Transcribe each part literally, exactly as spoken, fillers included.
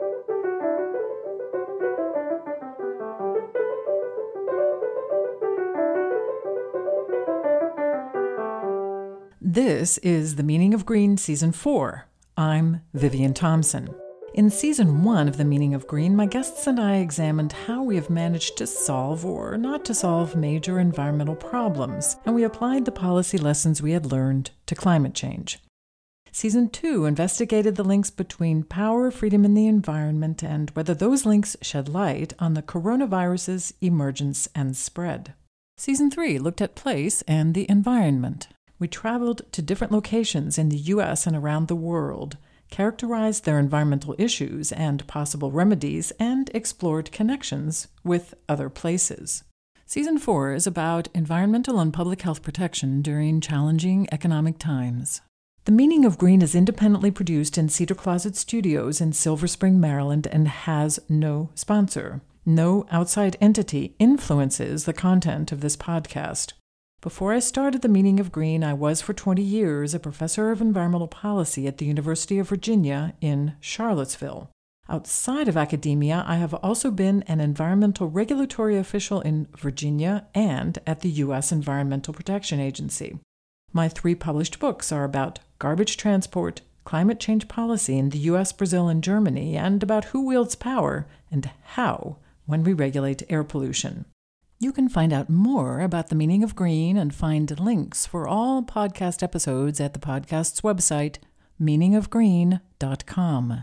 This is The Meaning of Green Season four. I'm Vivian Thompson. In Season one of The Meaning of Green, my guests and I examined how we have managed to solve or not to solve major environmental problems, and we applied the policy lessons we had learned to climate change. Season two investigated the links between power, freedom, and the environment, and whether those links shed light on the coronavirus's emergence and spread. Season three looked at place and the environment. We traveled to different locations in the U S and around the world, characterized their environmental issues and possible remedies, and explored connections with other places. Season four is about environmental and public health protection during challenging economic times. The Meaning of Green is independently produced in Cedar Closet Studios in Silver Spring, Maryland, and has no sponsor. No outside entity influences the content of this podcast. Before I started The Meaning of Green, I was for twenty years a professor of environmental policy at the University of Virginia in Charlottesville. Outside of academia, I have also been an environmental regulatory official in Virginia and at the U S Environmental Protection Agency. My three published books are about garbage transport, climate change policy in the U S, Brazil, and Germany, and about who wields power and how when we regulate air pollution. You can find out more about The Meaning of Green and find links for all podcast episodes at the podcast's website, meaning of green dot com.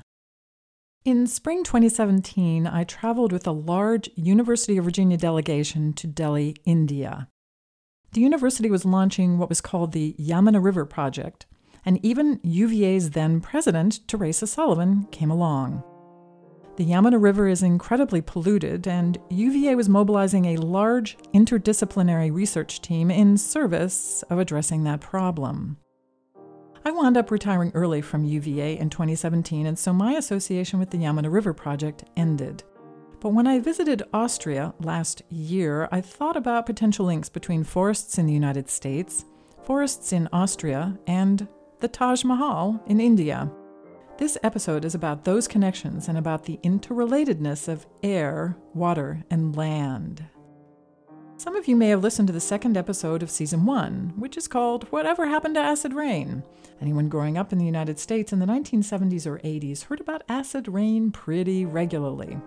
In spring twenty seventeen, I traveled with a large University of Virginia delegation to Delhi, India. The university was launching what was called the Yamuna River Project, and even U V A's then president, Teresa Sullivan, came along. The Yamuna River is incredibly polluted, and U V A was mobilizing a large interdisciplinary research team in service of addressing that problem. I wound up retiring early from U V A in twenty seventeen, and so my association with the Yamuna River Project ended. But when I visited Austria last year, I thought about potential links between forests in the United States, forests in Austria, and the Taj Mahal in India. This episode is about those connections and about the interrelatedness of air, water, and land. Some of you may have listened to the second episode of Season one, which is called Whatever Happened to Acid Rain? Anyone growing up in the United States in the nineteen seventies or eighties heard about acid rain pretty regularly.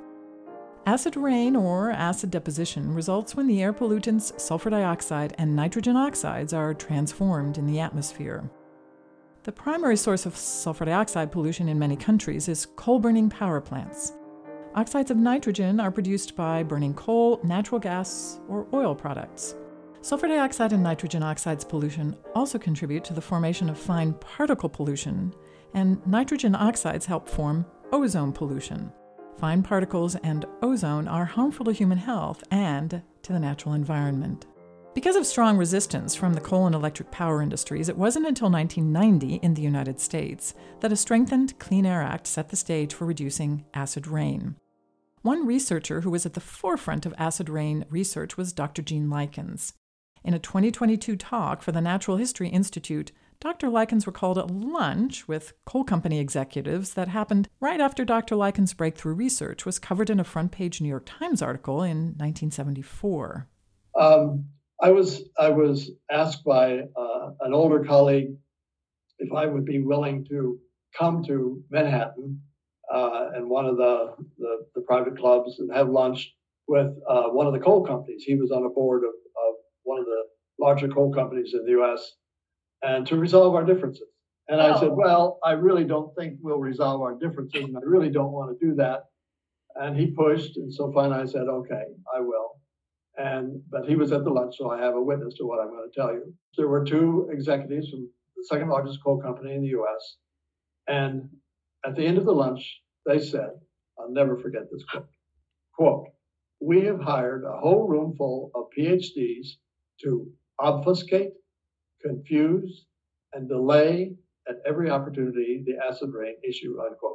Acid rain, or acid deposition, results when the air pollutants sulfur dioxide and nitrogen oxides are transformed in the atmosphere. The primary source of sulfur dioxide pollution in many countries is coal-burning power plants. Oxides of nitrogen are produced by burning coal, natural gas, or oil products. Sulfur dioxide and nitrogen oxides pollution also contribute to the formation of fine particle pollution, and nitrogen oxides help form ozone pollution. Fine particles and ozone are harmful to human health and to the natural environment. Because of strong resistance from the coal and electric power industries, it wasn't until nineteen ninety in the United States that a strengthened Clean Air Act set the stage for reducing acid rain. One researcher who was at the forefront of acid rain research was Doctor Gene Likens. In a twenty twenty-two talk for the Natural History Institute, Doctor Likens recalled a lunch with coal company executives that happened right after Doctor Likens' breakthrough research was covered in a front-page New York Times article in nineteen seventy-four. Um. I was I was asked by uh, an older colleague if I would be willing to come to Manhattan uh, and one of the, the, the private clubs and have lunch with uh, one of the coal companies. He was on a board of, of one of the larger coal companies in the U S and to resolve our differences. And I said, well, I really don't think we'll resolve our differences, and I really don't want to do that. And he pushed, and so finally I said, okay, I will. And but he was at the lunch, so I have a witness to what I'm going to tell you. There were two executives from the second largest coal company in the U S, and at the end of the lunch, they said, I'll never forget this quote, quote, "We have hired a whole room full of P H Ds to obfuscate, confuse, and delay at every opportunity the acid rain issue," unquote.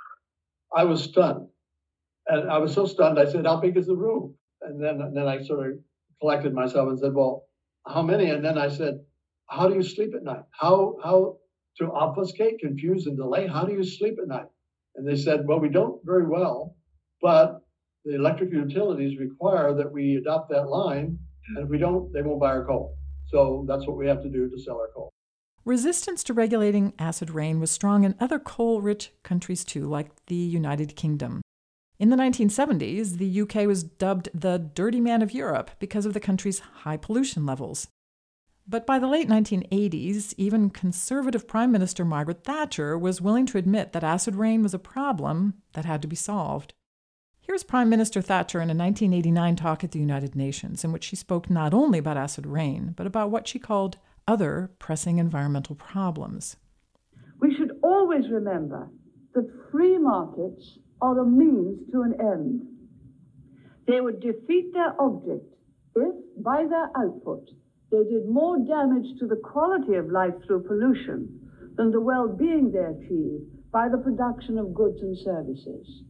I was stunned. And I was so stunned, I said, "How big is the room?" And then, and then I sort of collected myself and said, "Well, how many?" And then I said, "How do you sleep at night? How how to obfuscate, confuse, and delay? How do you sleep at night?" And they said, well, we don't very well, but the electric utilities require that we adopt that line. And if we don't, they won't buy our coal. So that's what we have to do to sell our coal. Resistance to regulating acid rain was strong in other coal-rich countries too, like the United Kingdom. In the nineteen seventies, the U K was dubbed the dirty man of Europe because of the country's high pollution levels. But by the late nineteen eighties, even conservative Prime Minister Margaret Thatcher was willing to admit that acid rain was a problem that had to be solved. Here's Prime Minister Thatcher in a nineteen eighty-nine talk at the United Nations, in which she spoke not only about acid rain, but about what she called other pressing environmental problems. We should always remember that free markets are a means to an end. They would defeat their object if, by their output, they did more damage to the quality of life through pollution than the well-being they achieve by the production of goods and services.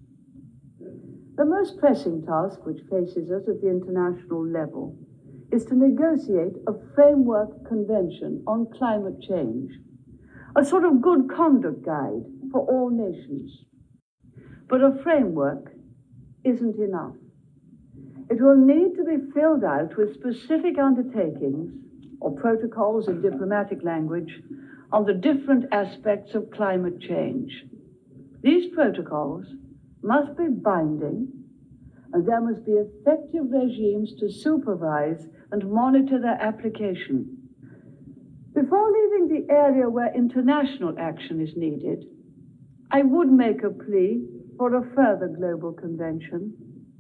The most pressing task which faces us at the international level is to negotiate a framework convention on climate change, a sort of good conduct guide for all nations. But a framework isn't enough. It will need to be filled out with specific undertakings or protocols in diplomatic language on the different aspects of climate change. These protocols must be binding, and there must be effective regimes to supervise and monitor their application. Before leaving the area where international action is needed, I would make a plea for a further global convention,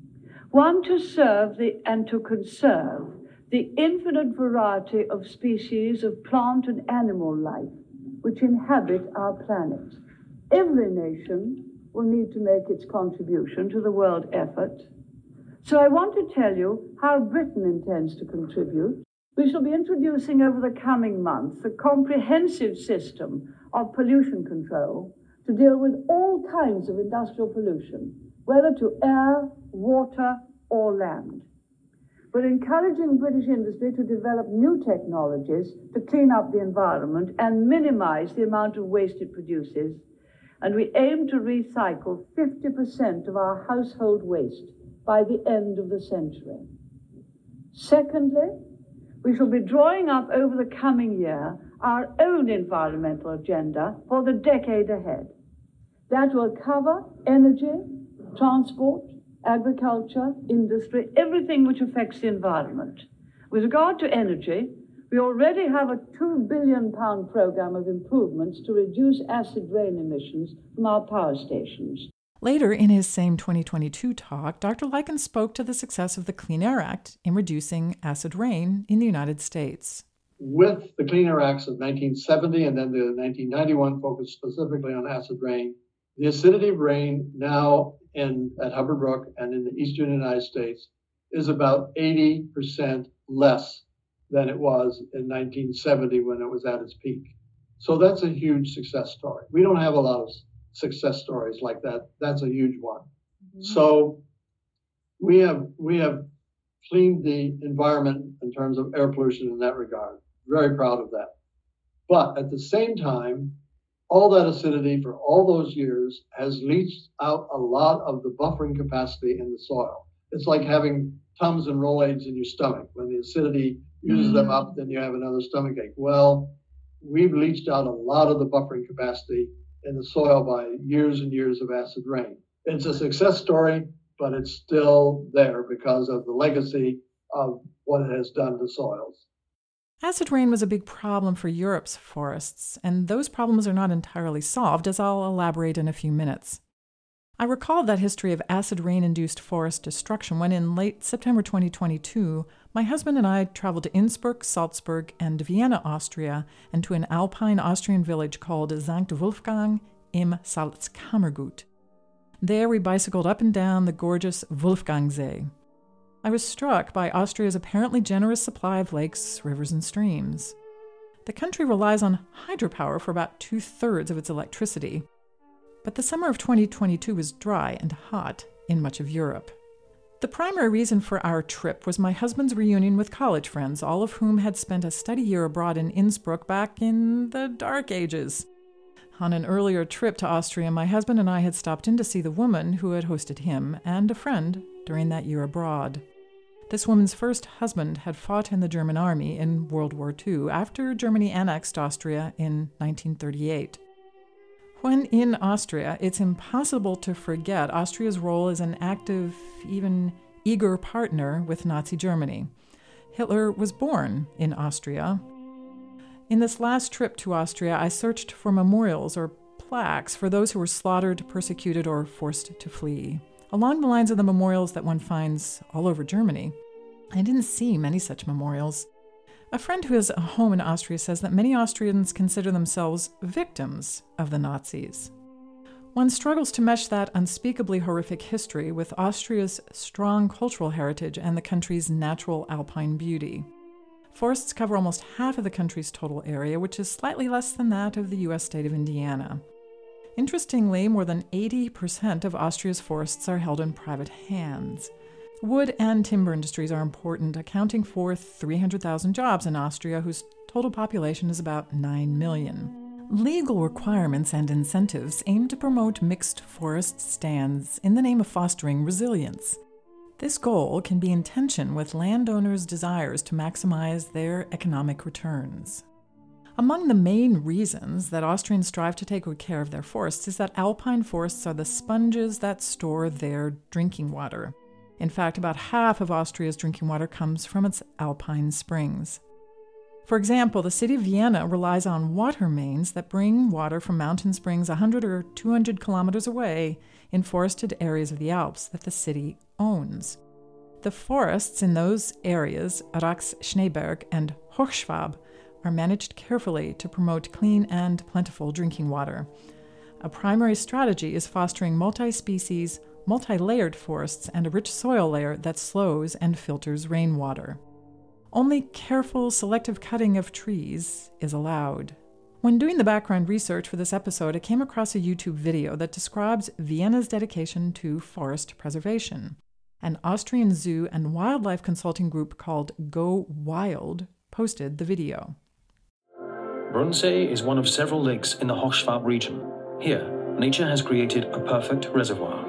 one to serve the, and to conserve the infinite variety of species of plant and animal life which inhabit our planet. Every nation will need to make its contribution to the world effort. So I want to tell you how Britain intends to contribute. We shall be introducing over the coming months a comprehensive system of pollution control to deal with all kinds of industrial pollution, whether to air, water, or land. We're encouraging British industry to develop new technologies to clean up the environment and minimize the amount of waste it produces. And we aim to recycle fifty percent of our household waste by the end of the century. Secondly, we shall be drawing up over the coming year our own environmental agenda for the decade ahead. That will cover energy, transport, agriculture, industry, everything which affects the environment. With regard to energy, we already have a two billion pound program of improvements to reduce acid rain emissions from our power stations. Later in his same twenty twenty-two talk, Doctor Lykken spoke to the success of the Clean Air Act in reducing acid rain in the United States. With the Clean Air Acts of nineteen seventy and then the nineteen ninety-one focus specifically on acid rain, the acidity of rain now in at Hubbard Brook and in the eastern United States is about eighty percent less than it was in nineteen seventy when it was at its peak. So that's a huge success story. We don't have a lot of success stories like that. That's a huge one. Mm-hmm. So we have we have cleaned the environment in terms of air pollution in that regard. Very proud of that. But at the same time, all that acidity for all those years has leached out a lot of the buffering capacity in the soil. It's like having Tums and Rolaids in your stomach. When the acidity uses mm-hmm. them up, then you have another stomach ache. Well, we've leached out a lot of the buffering capacity in the soil by years and years of acid rain. It's a success story, but it's still there because of the legacy of what it has done to soils. Acid rain was a big problem for Europe's forests, and those problems are not entirely solved, as I'll elaborate in a few minutes. I recall that history of acid rain-induced forest destruction when in late September twenty twenty-two, my husband and I traveled to Innsbruck, Salzburg, and Vienna, Austria, and to an alpine Austrian village called Sankt Wolfgang im Salzkammergut. There we bicycled up and down the gorgeous Wolfgangsee. I was struck by Austria's apparently generous supply of lakes, rivers, and streams. The country relies on hydropower for about two-thirds of its electricity, but the summer of twenty twenty-two was dry and hot in much of Europe. The primary reason for our trip was my husband's reunion with college friends, all of whom had spent a study year abroad in Innsbruck back in the dark ages. On an earlier trip to Austria, my husband and I had stopped in to see the woman who had hosted him and a friend during that year abroad. This woman's first husband had fought in the German army in World War Two after Germany annexed Austria in nineteen thirty-eight. When in Austria, it's impossible to forget Austria's role as an active, even eager partner with Nazi Germany. Hitler was born in Austria. In this last trip to Austria, I searched for memorials or plaques for those who were slaughtered, persecuted, or forced to flee, along the lines of the memorials that one finds all over Germany. I didn't see many such memorials. A friend who has a home in Austria says that many Austrians consider themselves victims of the Nazis. One struggles to mesh that unspeakably horrific history with Austria's strong cultural heritage and the country's natural alpine beauty. Forests cover almost half of the country's total area, which is slightly less than that of the U S state of Indiana. Interestingly, more than eighty percent of Austria's forests are held in private hands. Wood and timber industries are important, accounting for three hundred thousand jobs in Austria, whose total population is about nine million. Legal requirements and incentives aim to promote mixed forest stands in the name of fostering resilience. This goal can be in tension with landowners' desires to maximize their economic returns. Among the main reasons that Austrians strive to take good care of their forests is that alpine forests are the sponges that store their drinking water. In fact, about half of Austria's drinking water comes from its alpine springs. For example, the city of Vienna relies on water mains that bring water from mountain springs one hundred or two hundred kilometers away in forested areas of the Alps that the city owns. The forests in those areas, Rax, Schneeberg, and Hochschwab, are managed carefully to promote clean and plentiful drinking water. A primary strategy is fostering multi-species, multi-layered forests and a rich soil layer that slows and filters rainwater. Only careful, selective cutting of trees is allowed. When doing the background research for this episode, I came across a YouTube video that describes Vienna's dedication to forest preservation. An Austrian zoo and wildlife consulting group called Go Wild posted the video. Brunsee is one of several lakes in the Hochschwab region. Here, nature has created a perfect reservoir.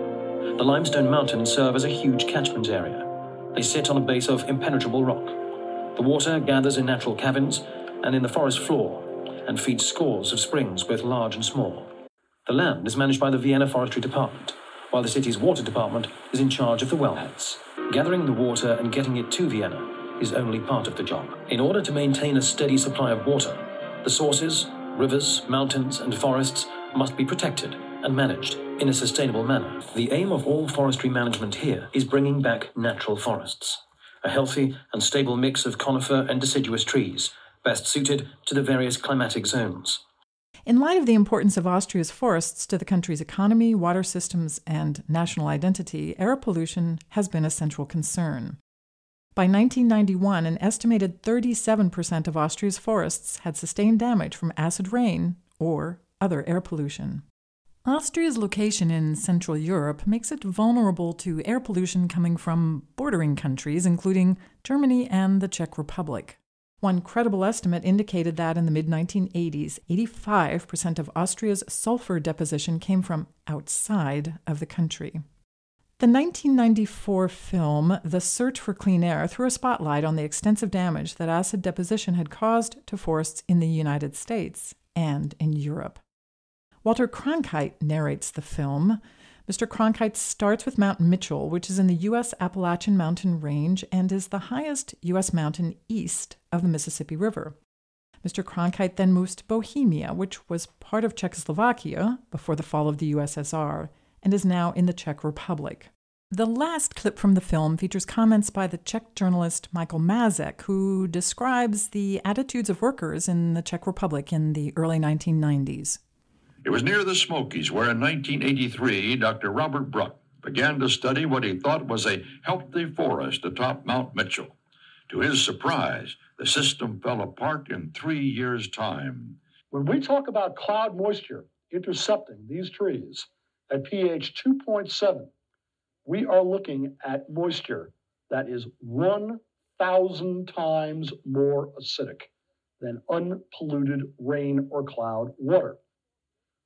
The limestone mountains serve as a huge catchment area. They sit on a base of impenetrable rock. The water gathers in natural caverns and in the forest floor and feeds scores of springs, both large and small. The land is managed by the Vienna Forestry Department, while the city's water department is in charge of the wellheads. Gathering the water and getting it to Vienna is only part of the job. In order to maintain a steady supply of water, the sources, rivers, mountains, and forests must be protected and managed in a sustainable manner. The aim of all forestry management here is bringing back natural forests, a healthy and stable mix of conifer and deciduous trees, best suited to the various climatic zones. In light of the importance of Austria's forests to the country's economy, water systems, and national identity, air pollution has been a central concern. By nineteen ninety-one, an estimated thirty-seven percent of Austria's forests had sustained damage from acid rain or other air pollution. Austria's location in Central Europe makes it vulnerable to air pollution coming from bordering countries, including Germany and the Czech Republic. One credible estimate indicated that in the mid nineteen eighties, eighty-five percent of Austria's sulfur deposition came from outside of the country. The nineteen ninety-four film The Search for Clean Air threw a spotlight on the extensive damage that acid deposition had caused to forests in the United States and in Europe. Walter Cronkite narrates the film. Mister Cronkite starts with Mount Mitchell, which is in the U S Appalachian Mountain Range and is the highest U S mountain east of the Mississippi River. Mister Cronkite then moves to Bohemia, which was part of Czechoslovakia before the fall of the U S S R, and is now in the Czech Republic. The last clip from the film features comments by the Czech journalist Michael Mazek, who describes the attitudes of workers in the Czech Republic in the early nineteen nineties. It was near the Smokies where in nineteen eighty-three, Doctor Robert Bruck began to study what he thought was a healthy forest atop Mount Mitchell. To his surprise, the system fell apart in three years' time. When we talk about cloud moisture intercepting these trees at pH two point seven, we are looking at moisture that is one thousand times more acidic than unpolluted rain or cloud water.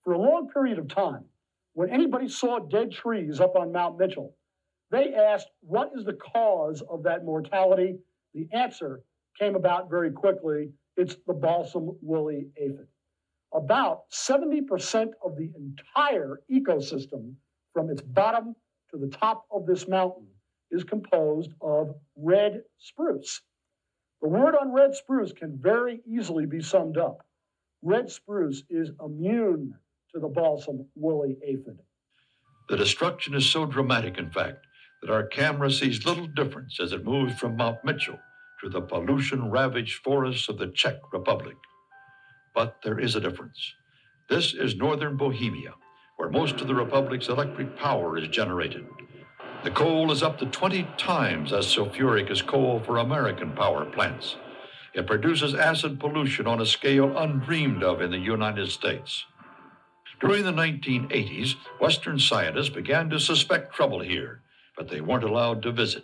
For a long period of time, when anybody saw dead trees up on Mount Mitchell, they asked, what is the cause of that mortality? The answer came about very quickly. It's the balsam woolly aphid. About seventy percent of the entire ecosystem from its bottom to the top of this mountain is composed of red spruce. The word on red spruce can very easily be summed up. Red spruce is immune to the balsam woolly aphid. The destruction is so dramatic, in fact, that our camera sees little difference as it moves from Mount Mitchell to the pollution-ravaged forests of the Czech Republic. But there is a difference. This is northern Bohemia, where most of the Republic's electric power is generated. The coal is up to twenty times as sulfuric as coal for American power plants. It produces acid pollution on a scale undreamed of in the United States. During the nineteen eighties, Western scientists began to suspect trouble here, but they weren't allowed to visit.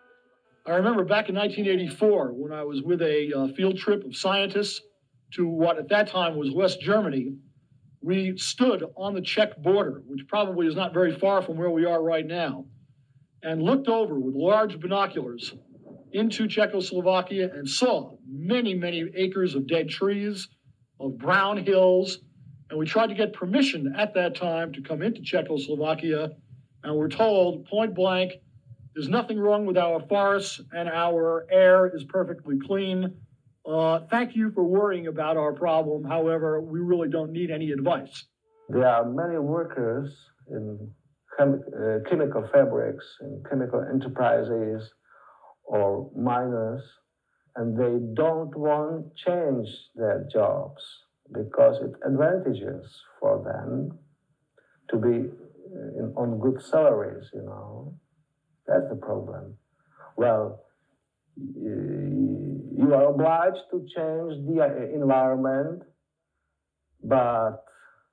I remember back in nineteen eighty-four when I was with a uh, field trip of scientists to what at that time was West Germany. We stood on the Czech border, which probably is not very far from where we are right now, and looked over with large binoculars into Czechoslovakia and saw many, many acres of dead trees, of brown hills, and we tried to get permission at that time to come into Czechoslovakia, and we're told point blank, there's nothing wrong with our forests and our air is perfectly clean. Uh, thank you for worrying about our problem. However, we really don't need any advice. There are many workers in chem- uh, chemical fabrics, in chemical enterprises, or miners, and they don't want to change their jobs because it advantages for them to be in, on good salaries, you know. That's the problem. Well, you are obliged to change the environment, but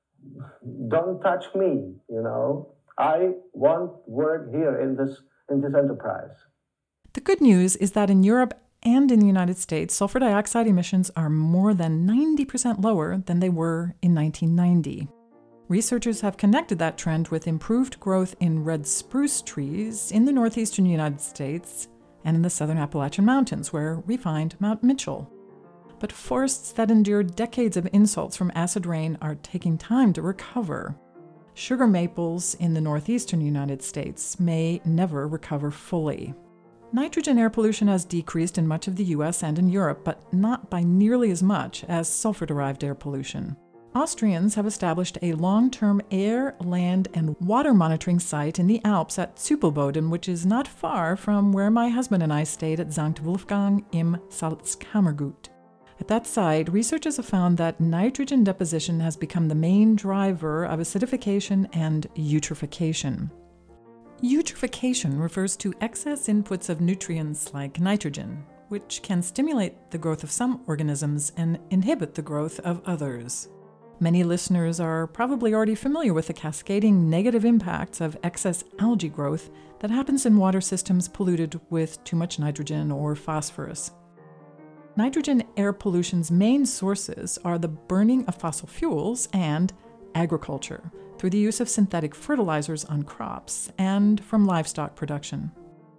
don't touch me, you know. I want work here in this in this enterprise. The good news is that in Europe and in the United States, sulfur dioxide emissions are more than ninety percent lower than they were in nineteen ninety. Researchers have connected that trend with improved growth in red spruce trees in the northeastern United States and in the southern Appalachian Mountains, where we find Mount Mitchell. But forests that endured decades of insults from acid rain are taking time to recover. Sugar maples in the northeastern United States may never recover fully. Nitrogen air pollution has decreased in much of the U S and in Europe, but not by nearly as much as sulfur-derived air pollution. Austrians have established a long-term air, land, and water monitoring site in the Alps at Züppelboden, which is not far from where my husband and I stayed at Sankt Wolfgang im Salzkammergut. At that site, researchers have found that nitrogen deposition has become the main driver of acidification and eutrophication. Eutrophication refers to excess inputs of nutrients like nitrogen, which can stimulate the growth of some organisms and inhibit the growth of others. Many listeners are probably already familiar with the cascading negative impacts of excess algae growth that happens in water systems polluted with too much nitrogen or phosphorus. Nitrogen air pollution's main sources are the burning of fossil fuels and agriculture through the use of synthetic fertilizers on crops and from livestock production.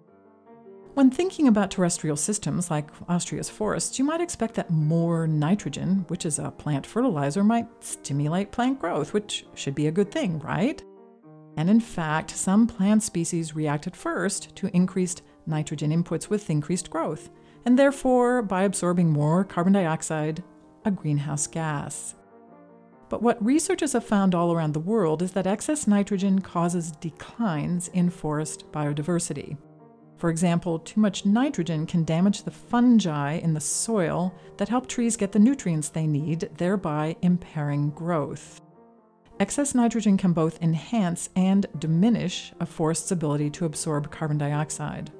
When thinking about terrestrial systems like Austria's forests, you might expect that more nitrogen, which is a plant fertilizer, might stimulate plant growth, which should be a good thing, right? And in fact, some plant species reacted first to increased nitrogen inputs with increased growth, and therefore, by absorbing more carbon dioxide, a greenhouse gas. But what researchers have found all around the world is that excess nitrogen causes declines in forest biodiversity. For example, too much nitrogen can damage the fungi in the soil that help trees get the nutrients they need, thereby impairing growth. Excess nitrogen can both enhance and diminish a forest's ability to absorb carbon dioxide.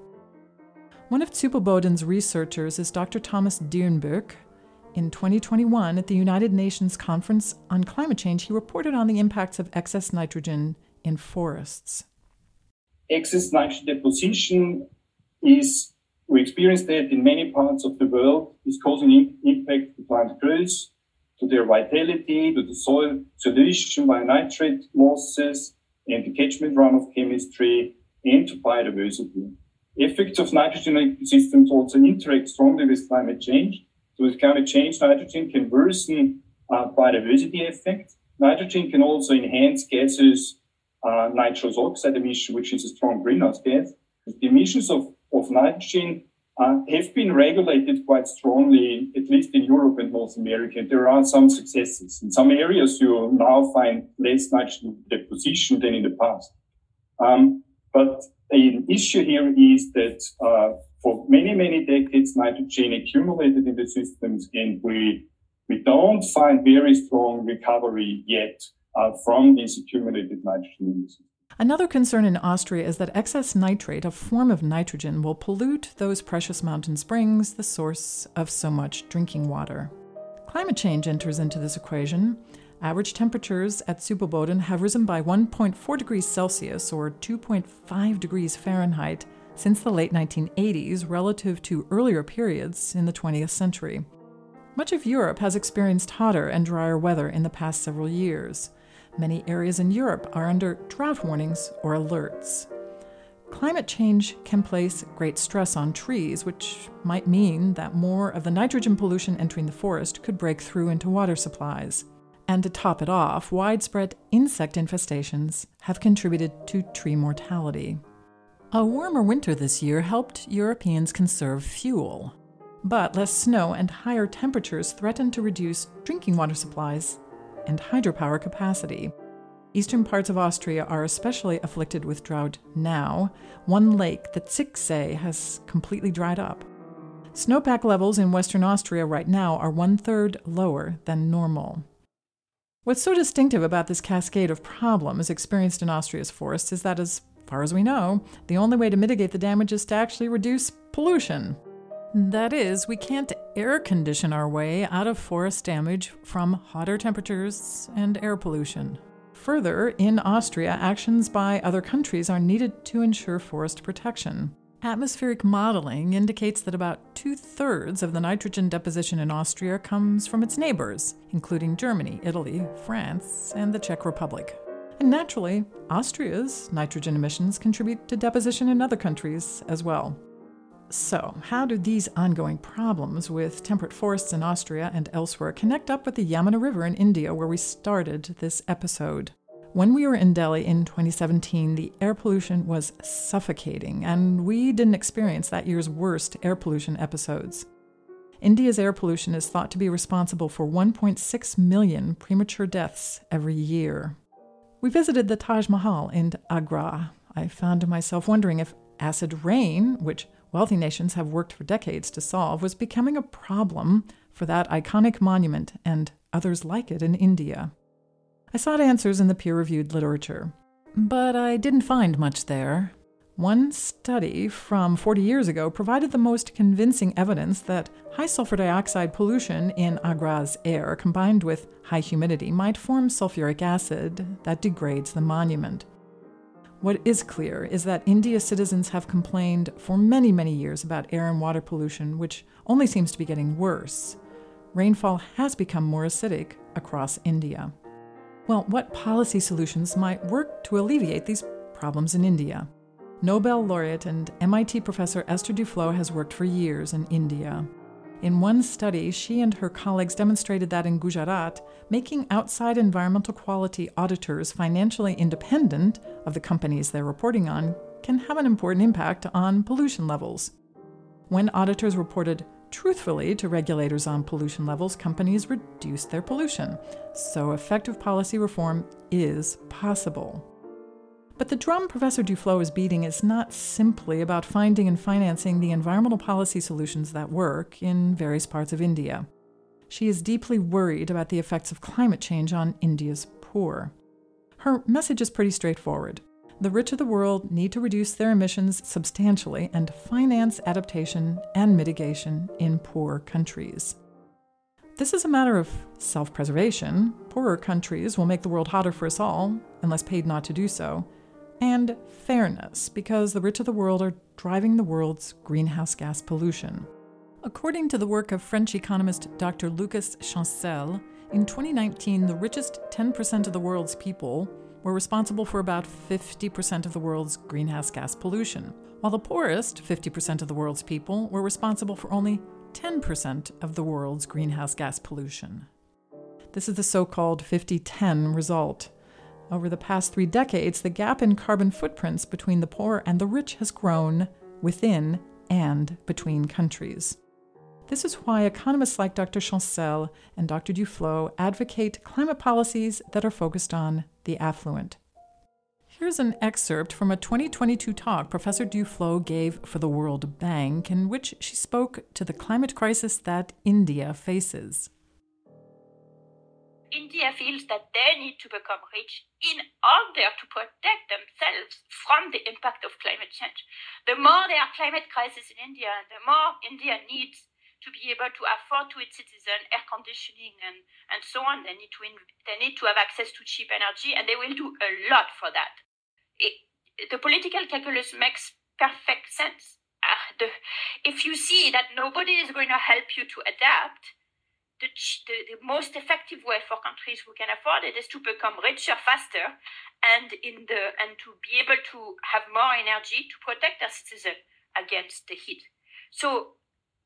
One of Züppelboden's researchers is Doctor Thomas Dierenböck. In twenty twenty-one, at the United Nations Conference on Climate Change, he reported on the impacts of excess nitrogen in forests. Excess nitrogen deposition is, we experience that in many parts of the world, is causing impact to plant growth, to their vitality, to the soil solution by nitrate losses, and the catchment runoff chemistry, and to biodiversity. Effects of nitrogen ecosystems also interact strongly with climate change. So with climate change, nitrogen can worsen uh, biodiversity effects. Nitrogen can also enhance gases, uh, nitrous oxide emission, which is a strong greenhouse gas. The emissions of, of nitrogen uh, have been regulated quite strongly, at least in Europe and North America. There are some successes. In some areas, you now find less nitrogen deposition than in the past. Um, but an issue here is that uh, for many, many decades, nitrogen accumulated in the systems, and we we don't find very strong recovery yet uh, from this accumulated nitrogen in the system. Another concern in Austria is that excess nitrate, a form of nitrogen, will pollute those precious mountain springs, the source of so much drinking water. Climate change enters into this equation. Average temperatures at Superboden have risen by one point four degrees Celsius, or two point five degrees Fahrenheit, since the late nineteen eighties relative to earlier periods in the twentieth century. Much of Europe has experienced hotter and drier weather in the past several years. Many areas in Europe are under drought warnings or alerts. Climate change can place great stress on trees, which might mean that more of the nitrogen pollution entering the forest could break through into water supplies. And to top it off, widespread insect infestations have contributed to tree mortality. A warmer winter this year helped Europeans conserve fuel. But less snow and higher temperatures threaten to reduce drinking water supplies and hydropower capacity. Eastern parts of Austria are especially afflicted with drought now. One lake, the Zichsee, has completely dried up. Snowpack levels in western Austria right now are one-third lower than normal. What's so distinctive about this cascade of problems experienced in Austria's forests is that, as far as we know, the only way to mitigate the damage is to actually reduce pollution. That is, we can't air condition our way out of forest damage from hotter temperatures and air pollution. Further, in Austria, actions by other countries are needed to ensure forest protection. Atmospheric modeling indicates that about two-thirds of the nitrogen deposition in Austria comes from its neighbors, including Germany, Italy, France, and the Czech Republic. And naturally, Austria's nitrogen emissions contribute to deposition in other countries as well. So, how do these ongoing problems with temperate forests in Austria and elsewhere connect up with the Yamuna River in India, where we started this episode? When we were in Delhi in twenty seventeen, the air pollution was suffocating, and we didn't experience that year's worst air pollution episodes. India's air pollution is thought to be responsible for one point six million premature deaths every year. We visited the Taj Mahal in Agra. I found myself wondering if acid rain, which wealthy nations have worked for decades to solve, was becoming a problem for that iconic monument and others like it in India. I sought answers in the peer-reviewed literature, but I didn't find much there. One study from forty years ago provided the most convincing evidence that high sulfur dioxide pollution in Agra's air combined with high humidity might form sulfuric acid that degrades the monument. What is clear is that India's citizens have complained for many, many years about air and water pollution, which only seems to be getting worse. Rainfall has become more acidic across India. Well, what policy solutions might work to alleviate these problems in India? Nobel laureate and M I T professor Esther Duflo has worked for years in India. In one study, she and her colleagues demonstrated that in Gujarat, making outside environmental quality auditors financially independent of the companies they're reporting on can have an important impact on pollution levels. When auditors reported truthfully to regulators on pollution levels, companies reduced their pollution. So effective policy reform is possible. But the drum Professor Duflo is beating is not simply about finding and financing the environmental policy solutions that work in various parts of India. She is deeply worried about the effects of climate change on India's poor. Her message is pretty straightforward. The rich of the world need to reduce their emissions substantially and finance adaptation and mitigation in poor countries. This is a matter of self-preservation. Poorer countries will make the world hotter for us all, unless paid not to do so. And fairness, because the rich of the world are driving the world's greenhouse gas pollution. According to the work of French economist Doctor Lucas Chancel, In twenty nineteen, the richest ten percent of the world's people were responsible for about fifty percent of the world's greenhouse gas pollution, while the poorest fifty percent of the world's people were responsible for only ten percent of the world's greenhouse gas pollution. This is the so-called fifty ten result. Over the past three decades, the gap in carbon footprints between the poor and the rich has grown within and between countries. This is why economists like Doctor Chancel and Doctor Duflo advocate climate policies that are focused on the affluent. Here's an excerpt from a twenty twenty-two talk Professor Duflo gave for the World Bank, in which she spoke to the climate crisis that India faces. India feels that they need to become rich in order to protect themselves from the impact of climate change. The more there are climate crises in India, the more India needs to be able to afford to its citizens air conditioning and, and so on. They need, to inv- they need to have access to cheap energy, and they will do a lot for that. It, the political calculus makes perfect sense. Uh, the, if you see that nobody is going to help you to adapt, The, the, the most effective way for countries who can afford it is to become richer faster and in the and to be able to have more energy to protect their citizens against the heat. So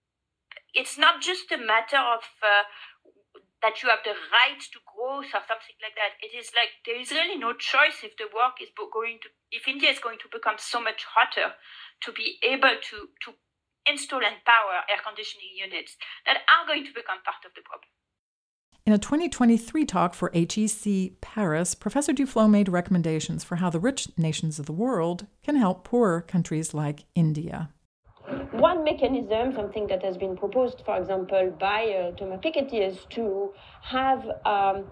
it's not just a matter of uh, that you have the right to growth or something like that. It is like there is really no choice if the work is going to if India is going to become so much hotter to be able to to install and power air conditioning units that are going to become part of the problem. In a twenty twenty-three talk for H E C Paris, Professor Duflo made recommendations for how the rich nations of the world can help poorer countries like India. One mechanism, something that has been proposed, for example, by uh, Thomas Piketty, is to have um,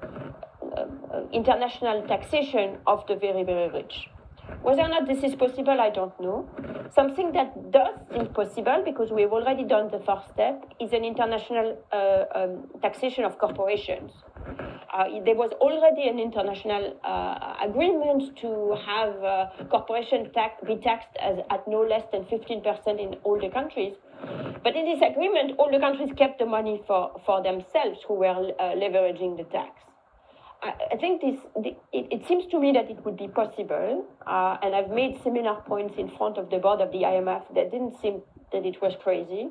uh, international taxation of the very, very rich. Whether or not this is possible, I don't know. Something that does seem possible, because we've already done the first step, is an international uh, um, taxation of corporations. Uh, there was already an international uh, agreement to have uh, corporation tax be taxed as, at no less than fifteen percent in all the countries. But in this agreement, all the countries kept the money for, for themselves who were uh, leveraging the tax. I think this. The, it, it seems to me that it would be possible, uh, and I've made similar points in front of the board of the I M F that didn't seem that it was crazy,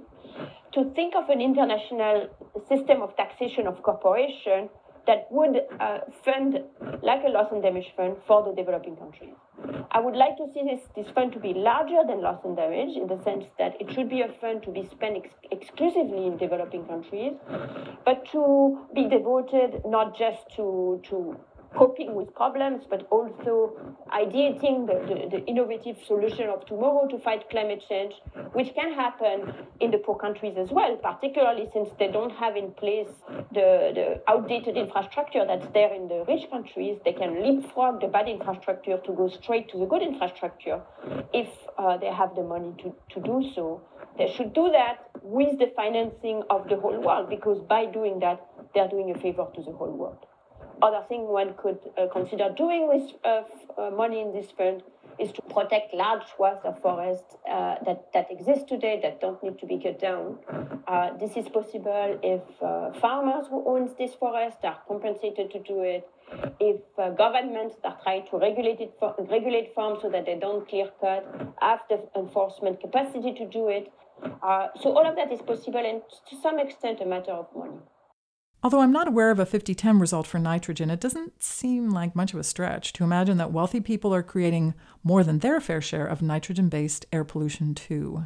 to think of an international system of taxation of corporation that would uh, fund, like a loss and damage fund, for the developing countries. I would like to see this, this fund to be larger than loss and damage, in the sense that it should be a fund to be spent ex- exclusively in developing countries, but to be devoted not just to, to coping with problems, but also ideating the, the, the innovative solution of tomorrow to fight climate change, which can happen in the poor countries as well, particularly since they don't have in place the, the outdated infrastructure that's there in the rich countries. They can leapfrog the bad infrastructure to go straight to the good infrastructure if uh, they have the money to, to do so. They should do that with the financing of the whole world, because by doing that, they're doing a favor to the whole world. Other thing one could uh, consider doing with uh, f- uh, money in this fund is to protect large swaths of forest uh, that, that exist today that don't need to be cut down. Uh, this is possible if uh, farmers who own this forest are compensated to do it, if uh, governments are trying to regulate it for, regulate farms so that they don't clear cut, have the enforcement capacity to do it. Uh, so all of that is possible, and to some extent a matter of money. Although I'm not aware of a fifty ten result for nitrogen, it doesn't seem like much of a stretch to imagine that wealthy people are creating more than their fair share of nitrogen-based air pollution too.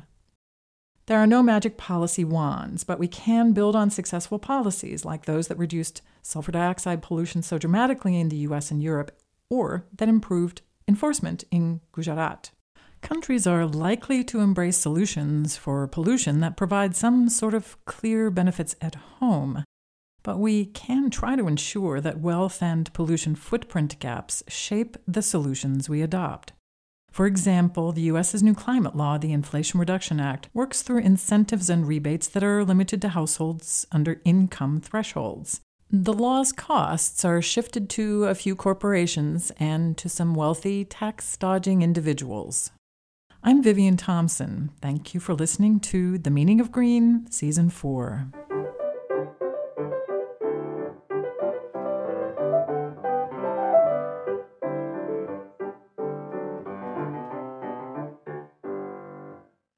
There are no magic policy wands, but we can build on successful policies like those that reduced sulfur dioxide pollution so dramatically in the U S and Europe, or that improved enforcement in Gujarat. Countries are likely to embrace solutions for pollution that provide some sort of clear benefits at home. But we can try to ensure that wealth and pollution footprint gaps shape the solutions we adopt. For example, the U S's new climate law, the Inflation Reduction Act, works through incentives and rebates that are limited to households under income thresholds. The law's costs are shifted to a few corporations and to some wealthy, tax-dodging individuals. I'm Vivian Thompson. Thank you for listening to The Meaning of Green, Season four.